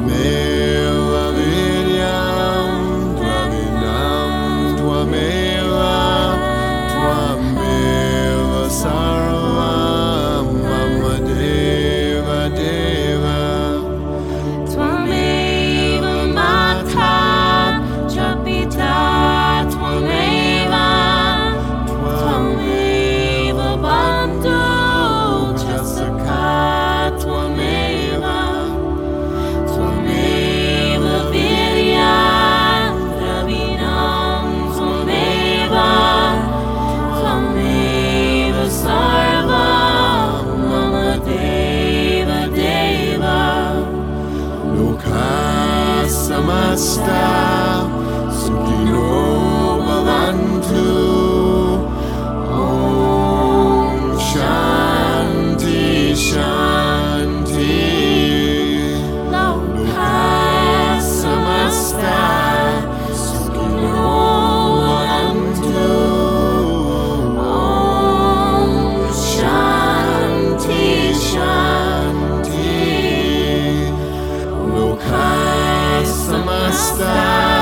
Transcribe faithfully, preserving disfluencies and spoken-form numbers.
Tvameva vidyam, Dravinam Tvameva, Tvameva sarvam mama deva deva. Tvameva mata cha pita, Tvameva, Tvameva bandhu cha sakha, Tvameva, Tvameva virya, Dravinam Tvameva, Tvameva sarvam mama deva deva. Loka samasta sukhino bhavantu. Om Shanti Shanti. Loka samasta sukhino bhavantu. Om Shanti Shanti. Loka samasta